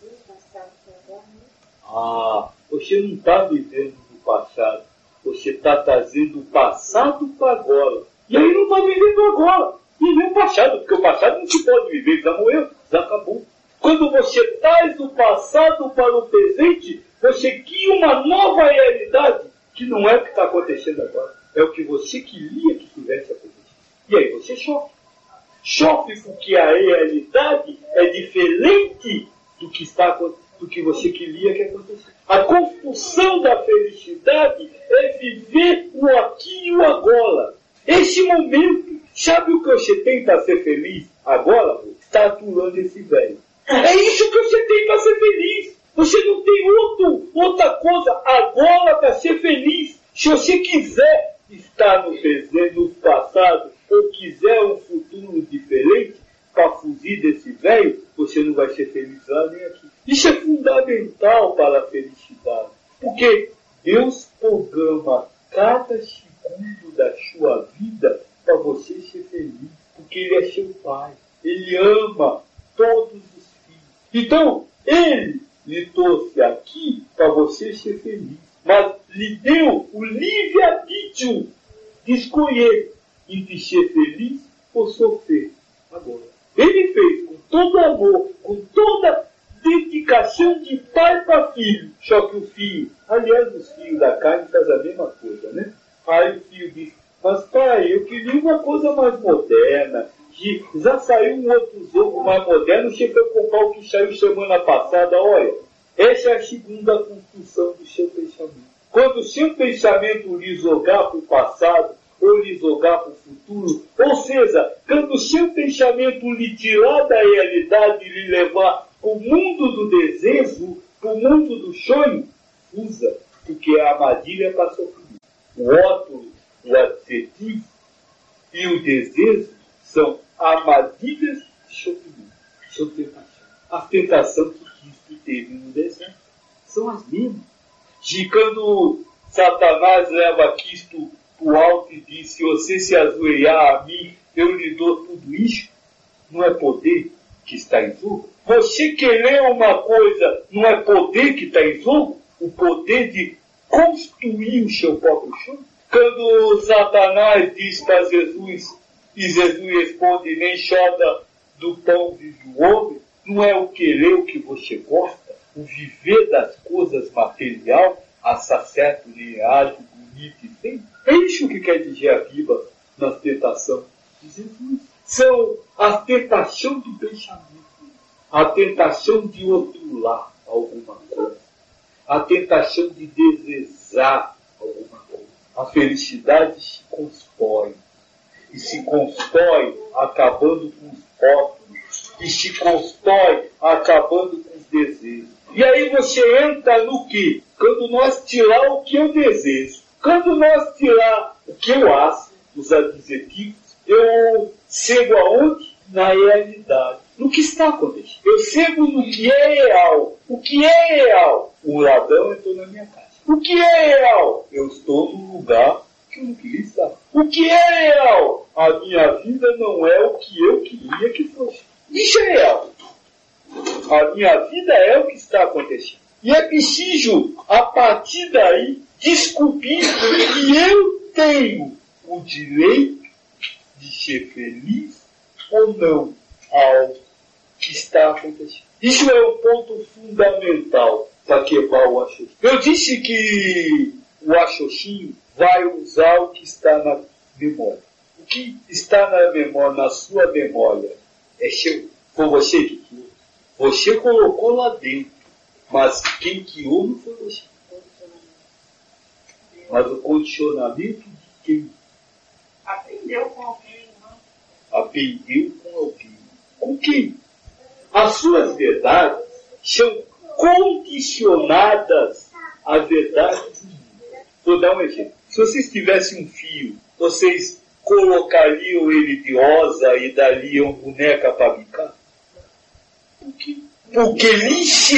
Ah, você não está vivendo do passado. Você está trazendo o passado para agora. E aí não está vivendo agora. Viver o passado, porque o passado não se pode viver, já morreu, já acabou. Quando você traz o passado para o presente, você cria uma nova realidade, que não é o que está acontecendo agora. É o que você queria que tivesse acontecido. E aí você sofre. Sofre porque a realidade é diferente do que, está, do que você queria que acontecesse. A construção da felicidade é viver o aqui e o agora. Esse momento, sabe o que você tem para ser feliz agora? Está aturando esse velho. É isso que você tem para ser feliz. Você não tem outro, outra coisa agora para ser feliz. Se você quiser estar no presente, no passado, ou quiser um futuro diferente para fugir desse velho, você não vai ser feliz lá nem aqui. Isso é fundamental para a felicidade. Porque Deus programa cada segundo da sua vida para você ser feliz. Porque Ele é seu Pai. Ele ama todos os filhos. Então, Ele lhe trouxe aqui para você ser feliz. Mas lhe deu o livre-arbítrio de escolher entre ser feliz ou sofrer agora. Ele fez com todo amor, com toda dedicação de pai para filho. Só que o filho, aliás, os filhos da carne fazem a mesma coisa, né? Aí o filho diz, mas pai, eu queria uma coisa mais moderna. Já saiu um outro jogo mais moderno, você foi comprar o que saiu semana passada. Olha, essa é a segunda construção do seu pensamento. Quando o seu pensamento lhe jogar para o passado, ou lhe jogar para o futuro, ou seja, quando o seu pensamento lhe tirar da realidade e lhe levar para o mundo do desejo, para o mundo do sonho, usa, porque a armadilha passou por isso. O rótulo, o adjetivo e o desejo são armadilhas de sofrimento, são tentações. As tentações que Cristo teve no deserto são as mesmas. De quando Satanás leva Cristo para o alto e diz, se você se ajoelhar a mim, eu lhe dou tudo isso, não é poder que está em jogo? Você querer uma coisa, não é poder que está em jogo? O poder de construir o seu próprio chão? Quando Satanás diz para Jesus, e Jesus responde, nem chora do pão vive o homem, não é o querer o que você gosta, o viver das coisas materiais, achar certo, linear, bonito e bem. É isso que quer dizer a Bíblia nas tentações de Jesus. São a tentação do pensamento, a tentação de rotular alguma coisa, a tentação de desejar alguma coisa. A felicidade se constrói. E se constrói acabando com os rótulos. E se constrói acabando com os desejos. E aí você entra no que? Quando nós tirar o que eu desejo. Quando nós tirar o que eu acho, os adjetivos, eu chego aonde? Na realidade. No que está acontecendo. Eu chego no que é real. O que é real? O ladrão entrou na minha casa. O que é real? Eu estou no lugar que eu não queria estar. O que é real? A minha vida não é o que eu queria que fosse. Isso é real. A minha vida é o que está acontecendo. E é preciso, a partir daí, descobrir que eu tenho o direito de ser feliz ou não ao que está acontecendo. Isso é um ponto fundamental para quebrar o raciocínio. Eu disse que o raciocínio vai usar o que está na memória. O que está na memória, na sua memória, é seu. Foi você que criou. Você colocou lá dentro. Mas quem criou não foi você. Mas o condicionamento de quem? Aprendeu com alguém, não? aprendeu com alguém. Com quem? As suas verdades são condicionadas à verdade do mundo. Vou dar um exemplo. Se vocês tivessem um fio, vocês colocariam ele de rosa e dariam boneca para brincar? Por quê? Porque lhe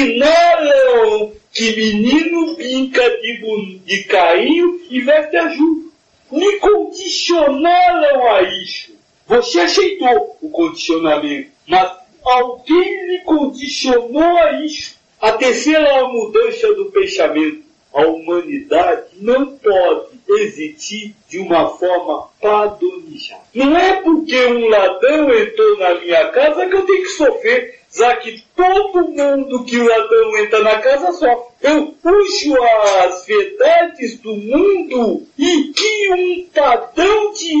ensinaram que menino brinca de, de carinho e veste a ju. Lhe condicionaram a isso. Você aceitou o condicionamento, mas alguém lhe condicionou a isso. A terceira é a mudança do pensamento. A humanidade não pode existir de uma forma padronizada. Não é porque um ladrão entrou na minha casa que eu tenho que sofrer, já que todo mundo que o ladrão entra na casa sofre. Eu puxo as verdades do mundo e crio um padrão de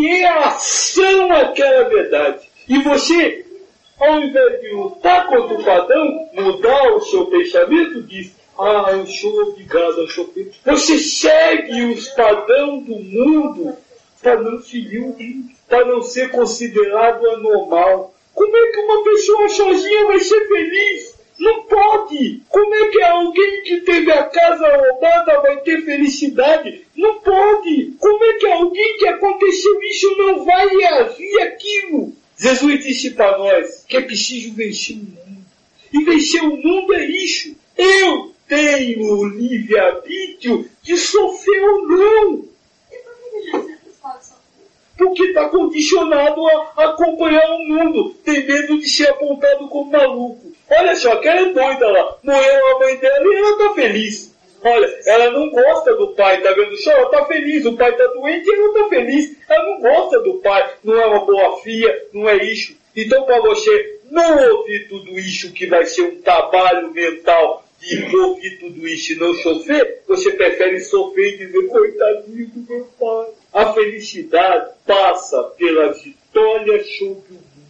reação àquela verdade. E você, ao invés de lutar contra o padrão, mudar o seu pensamento, diz: ah, eu sou obrigado a sofrer. Você segue os padrões do mundo para não seguir o mundo, para não ser considerado anormal. Como é que uma pessoa sozinha vai ser feliz? Não pode. Como é que alguém que teve a casa roubada vai ter felicidade? Não pode. Como é que alguém que aconteceu isso não vai reagir aquilo? Jesus disse para nós que é preciso vencer o mundo. E vencer o mundo é isso. Eu tenho o livre-arbítrio de sofrer ou não. E por que Jesus pode sofrer? Porque está condicionado a acompanhar o mundo. Tem medo de ser apontado como maluco. Olha só, aquela é doida lá. Morreu a mãe dela e ela está feliz. Olha, ela não gosta do pai, tá vendo só? Ela está feliz. O pai está doente e ela está feliz. Ela não gosta do pai. Não é uma boa filha, não é isso. Então, para você não ouvir tudo isso, que vai ser um trabalho mental de ouvir tudo isso e não sofrer, você prefere sofrer e dizer: coitadinho do meu pai. A felicidade passa pela vitória sobre o mundo.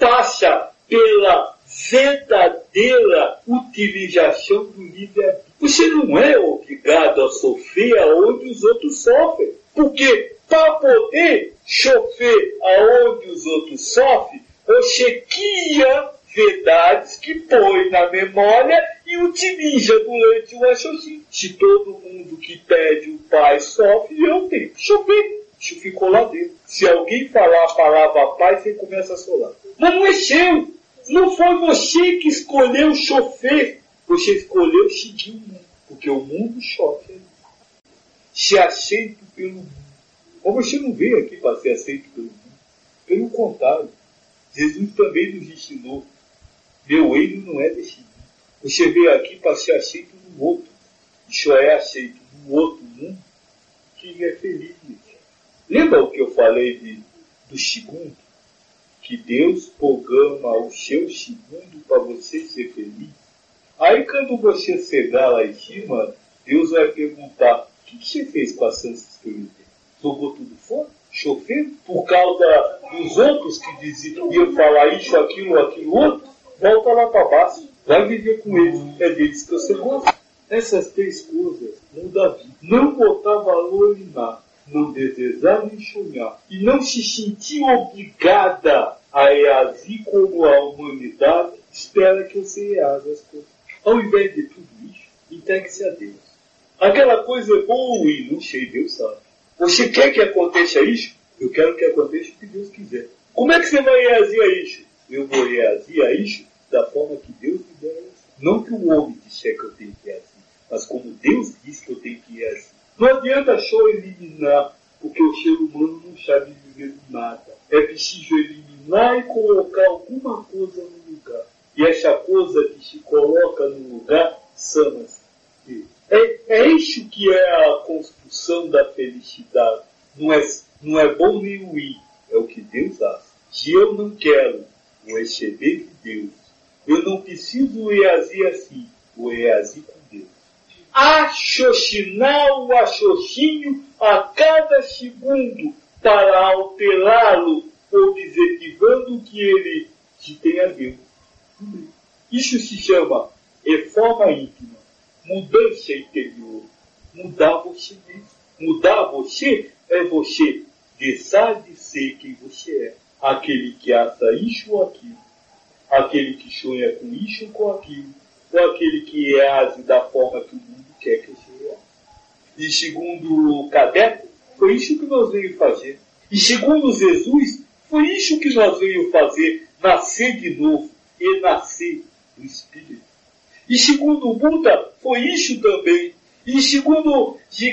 Passa pela verdadeira utilização do livre-arbítrio. Você não é obrigado a sofrer aonde os outros sofrem. Porque para poder sofrer aonde os outros sofrem, você cria verdades que põe na memória e utiliza durante o raciocínio. Se todo mundo que pede o pai sofre, eu tenho que sofrer. Isso ficou lá dentro. Se alguém falar a palavra pai, você começa a solar. Mas não é seu. Não foi você que escolheu sofrer. Você escolheu seguir o mundo. Porque o mundo sofre. Se aceito pelo mundo. Mas você não veio aqui para ser aceito pelo mundo. Pelo contrário. Jesus também nos ensinou: meu reino não é desse mundo. Você veio aqui para ser aceito no outro. E só é aceito no outro mundo quem é feliz nisso. Lembra o que eu falei de, do segundo? Que Deus programa o seu segundo para você ser feliz. Aí quando você chegar lá em cima, Deus vai perguntar: o que, que você fez com as chances que eu lhe dei? Jogou tudo fora? Chover? Por causa dos outros que diziam, iam falar isso, aquilo, aquilo outro? Volta lá para baixo. Vai viver com eles. É deles que você gosta. Essas três coisas mudam a vida. Não botar valor em nada. Não desejar nem sonhar. E não se sentir obrigada a reagir como a humanidade espera que você reaja as coisas. Ao invés de tudo isso, entregue-se a Deus. Aquela coisa é boa e não sei, Deus sabe. Você quer que aconteça isso? Eu quero que aconteça o que Deus quiser. Como é que você vai reagir a isso? Eu vou reagir a isso da forma que Deus me der. Não que o homem disser que eu tenho que reagir, mas como Deus diz que eu tenho que reagir. Não adianta só eliminar, porque o ser humano não sabe viver do nada. É preciso eliminar e colocar alguma coisa no lugar. E essa coisa que se coloca no lugar chama-se Deus. É, é isso que é a construção da felicidade. Não é, não é bom nem ruim, é o que Deus acha. Se eu não quero o receber de Deus, eu não preciso reagir assim, vou reagir com Deus. Raciocinar o raciocínio a cada segundo para alterá-lo, objetivando que ele se tem a Deus. Isso se chama reforma íntima, mudança interior, mudar você mesmo. Mudar você é você deixar de ser quem você é aquele que assa isso ou aquilo, aquele que sonha com isso ou com aquilo, ou aquele que reage da forma que o mundo quer que se reaja. E segundo o Kardec, foi isso que nós veio fazer. E segundo Jesus, foi isso que nós veio fazer, nascer de novo e nascer do Espírito. E segundo o Buda, foi isso também. E segundo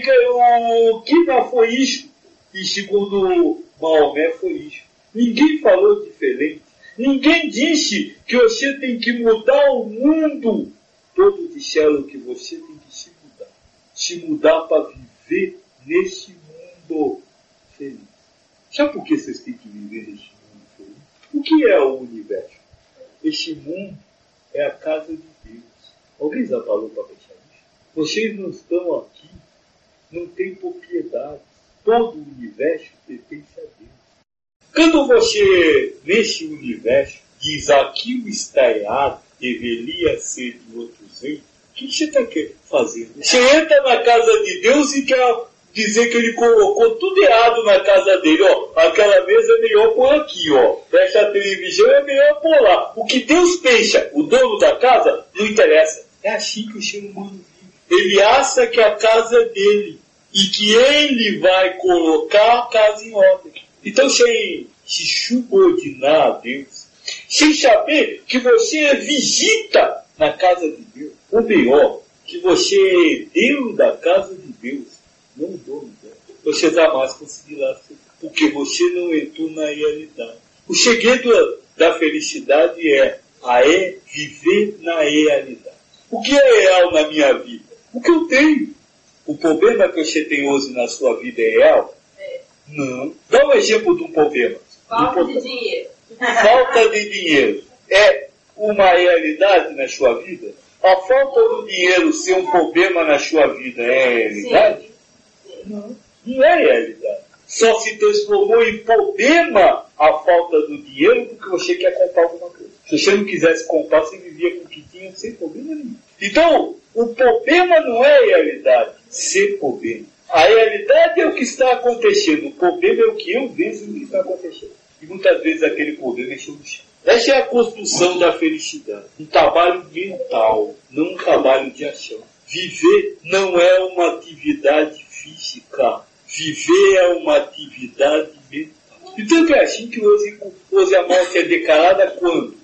o Kina, foi isso. E segundo Maomé, foi isso. Ninguém falou diferente. Ninguém disse que você tem que mudar o mundo. Todos disseram que você tem que se mudar. Se mudar para viver nesse mundo feliz. Sabe por que vocês têm que viver nesse mundo feliz? O que é o universo? Este mundo é a casa de Deus. Alguém já falou para pensar isso? Vocês não estão aqui, não têm propriedade. Todo o universo pertence a Deus. Quando você, nesse universo, diz aquilo está errado, deveria ser de outro jeito, o que você está fazendo? Você entra na casa de Deus e quer dizer que ele colocou tudo errado na casa dele. Ó, aquela mesa é melhor por aqui, ó. Essa televisão é melhor por lá. O que Deus pensa, o dono da casa, não interessa. É assim que o ser humano vive. Ele acha que a casa é dele e que ele vai colocar a casa em ordem. Então, sem se subordinar a Deus, sem saber que você é visita na casa de Deus, ou melhor, que você é herdeiro da casa de Deus, não o dono dela, você jamais conseguirá ser, porque você não entrou na realidade. O segredo da felicidade é, a é viver na realidade. O que é real na minha vida? O que eu tenho. O problema que você tem hoje na sua vida é real? É. Não. Dá um exemplo de um problema. Falta de dinheiro. Falta de dinheiro. É uma realidade na sua vida? A falta do dinheiro ser um problema na sua vida é realidade? Sim. Sim. Não. Não é realidade. Só se transformou em problema a falta do dinheiro porque você quer comprar alguma coisa. Se você não quisesse comprar, você vivia com o que tinha sem problema nenhum. Então, o problema não é a realidade, ser problema. A realidade é o que está acontecendo. O problema é o que eu vejo no que está acontecendo. E muitas vezes aquele problema é solução. Essa é a construção da felicidade. Um trabalho mental, não um trabalho de ação. Viver não é uma atividade física. Viver é uma atividade mental. Então é assim que hoje, hoje a morte é declarada quando?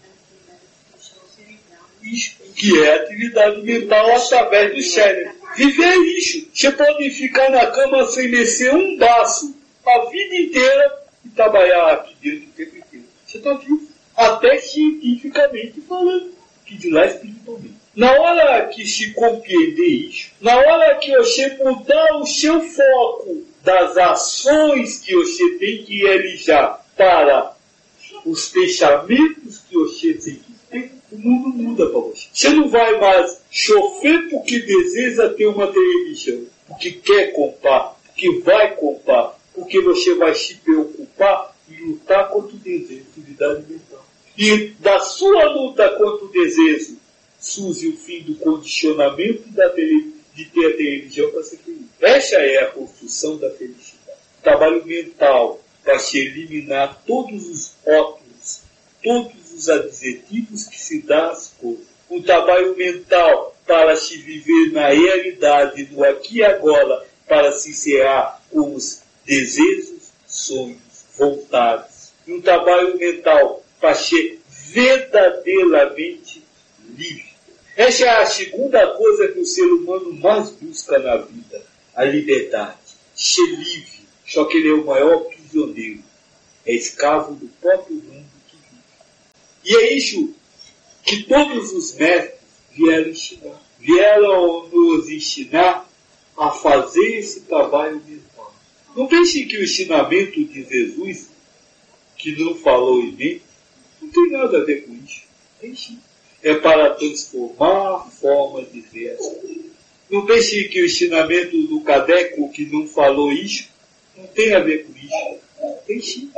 Isso, que é atividade mental através do cérebro. Viver é isso. Você pode ficar na cama sem mexer um braço a vida inteira e trabalhar aqui dentro o tempo inteiro. Você está vivo. Até cientificamente falando, que de lá espiritualmente. Na hora que se compreender isso, na hora que você mudar o seu foco das ações que você tem que realizar para os pensamentos que você tem que ter, o mundo muda para você. Você não vai mais sofrer porque deseja ter uma televisão, porque quer comprar, porque vai comprar, porque você vai se preocupar e lutar contra o desejo, atividade mental. E da sua luta contra o desejo surge o fim do condicionamento da tele, de ter a televisão para ser feliz. Essa é a construção da felicidade. Trabalho mental para se eliminar todos os rótulos, todos os adjetivos que se dá às coisas. Um trabalho mental para se viver na realidade, no aqui e agora, para se encerrar com os desejos, sonhos, vontades. E um trabalho mental para ser verdadeiramente livre. Essa é a segunda coisa que o ser humano mais busca na vida, a liberdade. Ser livre, só que ele é o maior prisioneiro. É escravo do próprio mundo que vive. E é isso que todos os mestres vieram ensinar. Vieram nos ensinar a fazer esse trabalho mental. Não pense que o ensinamento de Jesus, que não falou em mim, não tem nada a ver com isso. Tem sim. É para transformar a forma de ver as coisas. Não pense que o ensinamento do Kardec, que não falou isso, não tem a ver com isso. Tem sim.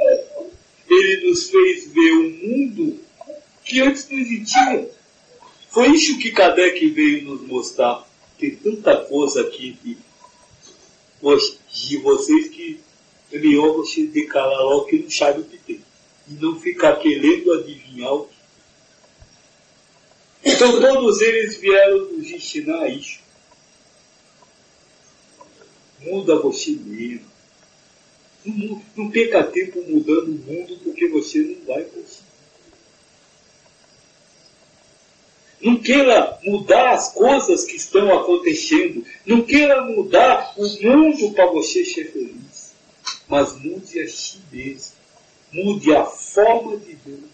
Ele nos fez ver um mundo que antes não existia. Foi isso que Kardec veio nos mostrar. Tem tanta coisa aqui de, de vocês que é melhor você declarar logo que não sabe o que tem. e não ficar querendo adivinhar o que. Então todos eles vieram nos ensinar isso. Muda você mesmo. Não, não perca tempo mudando o mundo, porque você não vai conseguir. Não queira mudar as coisas que estão acontecendo. Não queira mudar o mundo para você ser feliz. Mas mude a si mesmo. Mude a forma de ver.